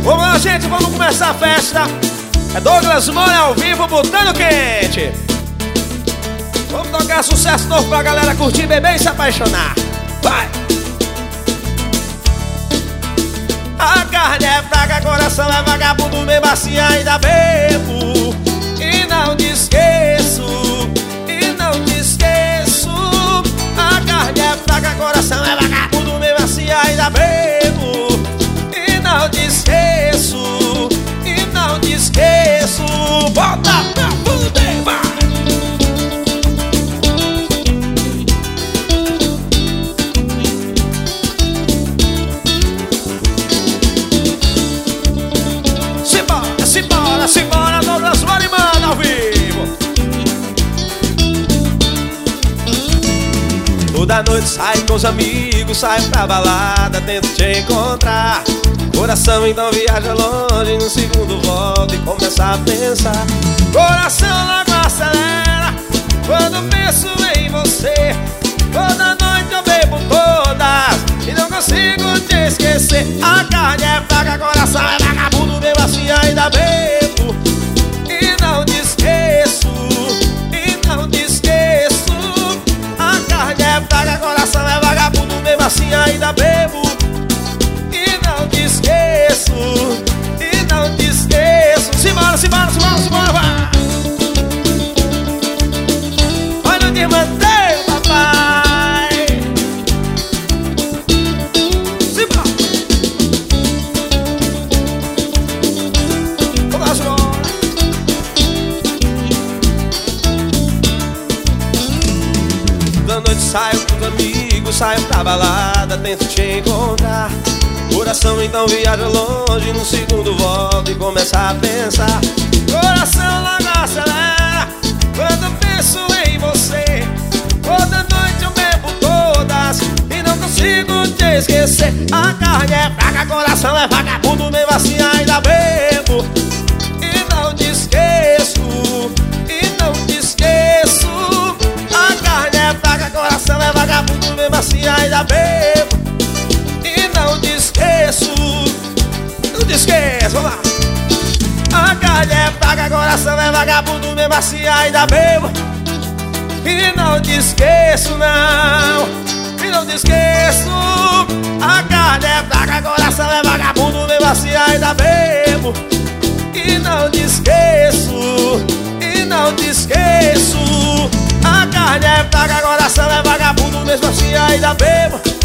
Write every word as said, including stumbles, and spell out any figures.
Vamos lá, gente, vamos começar a festa. É Douglas Moura ao vivo, botando quente. Vamos tocar sucesso novo pra galera curtir, beber e se apaixonar. Vai! A carne é fraca, coração é vagabundo, mesmo assim ainda bebo. E não te esqueço, e não te esqueço. A carne é fraca, coração é vagabundo, mesmo assim ainda bebo. E não te esqueço, e não te esqueço. Volta pra fuder, vai! Simbora, simbora, simbora, Douglas Moura e manda ao vivo. Toda noite sai com os amigos, sai pra balada, tento te encontrar. Coração então viaja longe, no segundo volta e começa a pensar. Coração logo acelera quando penso em você. Toda noite eu bebo todas e não consigo te esquecer. A carne é fraca, coração é vagabundo, mesmo assim ainda bebo. E não te esqueço, e não te esqueço. A carne é fraca, coração é vagabundo, mesmo assim ainda bebo. E não te esqueço, e não te esqueço. Simbora, simbora, simbora, simbora, vai! Olha o que mandei, papai. Simbora! Vamos lá, simbora! Da noite saio com os amigos, saio pra balada, tento te encontrar. Coração então viaja longe, no segundo volta e começa a pensar. Coração logo acelera quando penso em você. Toda noite eu bebo todas e não consigo te esquecer. A carne é fraca, coração é vagabundo, mesmo assim ainda bebo. E não te esqueço, e não te esqueço. A carne é fraca, coração é vagabundo, mesmo assim ainda bebo. Não te esqueço, não te esqueço, vamos lá. A carne é fraca, coração é vagabundo, mesmo assim ainda bebo. E não te esqueço, não, e não te esqueço. A carne é fraca, coração é vagabundo, mesmo assim ainda bebo. E não te esqueço, e não te esqueço. A carne é fraca, coração é vagabundo, mesmo assim ainda bebo.